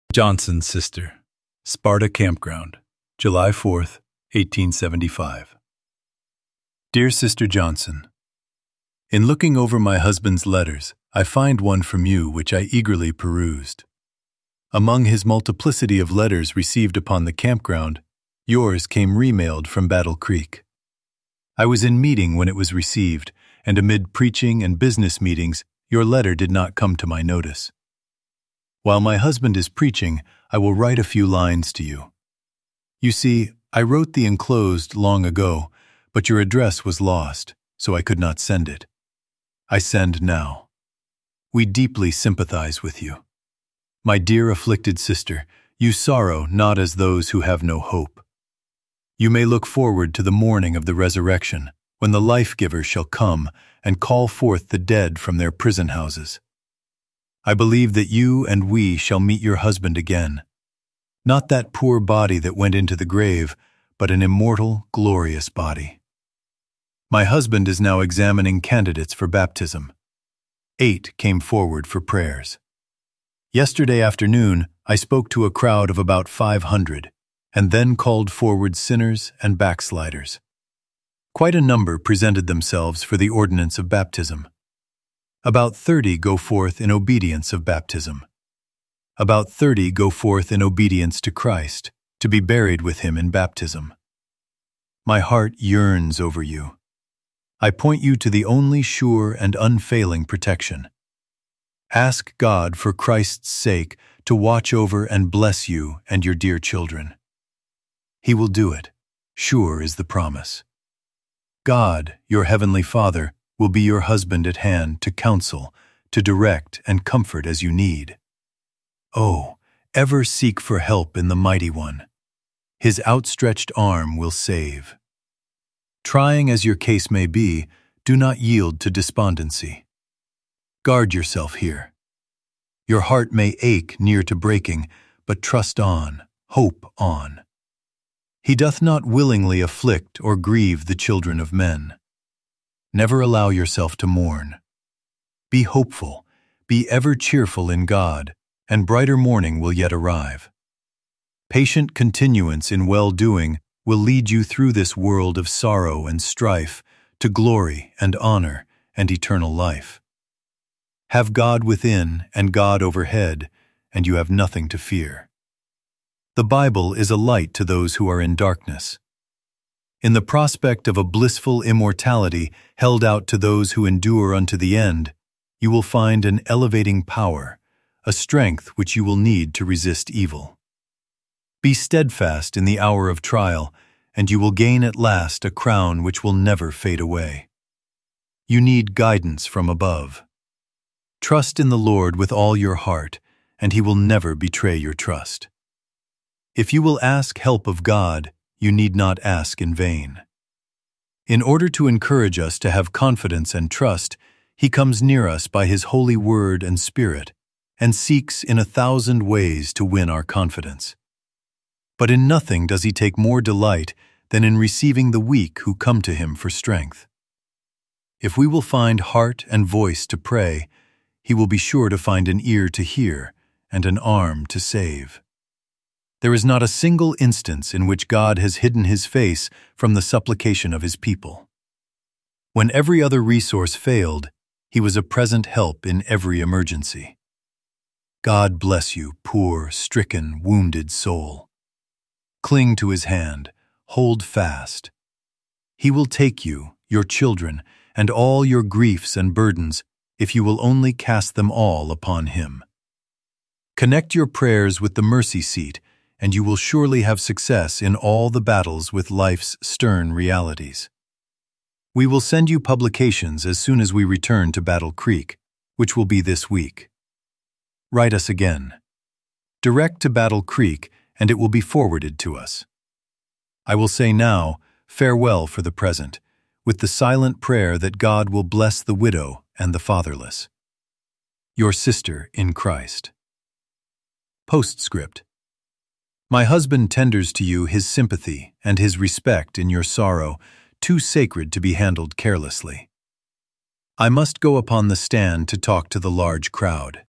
Johnson's sister, Sparta Campground, July 4th, 1875. Dear Sister Johnson, in looking over my husband's letters, I find one from you which I eagerly perused. Among his multiplicity of letters received upon the campground, yours came remailed from Battle Creek. I was in meeting when it was received, and amid preaching and business meetings, your letter did not come to my notice. While my husband is preaching, I will write a few lines to you. You see, I wrote the enclosed long ago, but your address was lost, so I could not send it. I send now. We deeply sympathize with you. My dear afflicted sister, you sorrow not as those who have no hope. You may look forward to the morning of the resurrection, when the life-giver shall come and call forth the dead from their prison houses. I believe that you and we shall meet your husband again. Not that poor body that went into the grave, but an immortal, glorious body. My husband is now examining candidates for baptism. 8 came forward for prayers. Yesterday afternoon, I spoke to a crowd of about 500, and then called forward sinners and backsliders. Quite a number presented themselves for the ordinance of baptism. About 30 go forth in obedience of baptism. About 30 go forth in obedience to Christ, to be buried with him in baptism. My heart yearns over you. I point you to the only sure and unfailing protection. Ask God for Christ's sake to watch over and bless you and your dear children. He will do it. Sure is the promise. God, your heavenly Father, will be your husband at hand to counsel, to direct and comfort as you need. Oh, ever seek for help in the Mighty One. His outstretched arm will save. Trying as your case may be, do not yield to despondency. Guard yourself here. Your heart may ache near to breaking, but trust on, hope on. He doth not willingly afflict or grieve the children of men. Never allow yourself to mourn. Be hopeful, be ever cheerful in God, and brighter morning will yet arrive. Patient continuance in well-doing will lead you through this world of sorrow and strife to glory and honor and eternal life. Have God within and God overhead, and you have nothing to fear. The Bible is a light to those who are in darkness. In the prospect of a blissful immortality held out to those who endure unto the end, you will find an elevating power, a strength which you will need to resist evil. Be steadfast in the hour of trial, and you will gain at last a crown which will never fade away. You need guidance from above. Trust in the Lord with all your heart, and he will never betray your trust. If you will ask help of God, you need not ask in vain. In order to encourage us to have confidence and trust, he comes near us by his holy word and spirit, and seeks in 1,000 ways to win our confidence. But in nothing does he take more delight than in receiving the weak who come to him for strength. If we will find heart and voice to pray, he will be sure to find an ear to hear and an arm to save. There is not a single instance in which God has hidden his face from the supplication of his people. When every other resource failed, he was a present help in every emergency. God bless you, poor, stricken, wounded soul. Cling to his hand, hold fast. He will take you, your children, and all your griefs and burdens if you will only cast them all upon him. Connect your prayers with the mercy seat, and you will surely have success in all the battles with life's stern realities. We will send you publications as soon as we return to Battle Creek, which will be this week. Write us again. Direct to Battle Creek, and it will be forwarded to us. I will say now, farewell for the present, with the silent prayer that God will bless the widow and the fatherless. Your sister in Christ. Postscript. My husband tenders to you his sympathy and his respect in your sorrow, too sacred to be handled carelessly. I must go upon the stand to talk to the large crowd.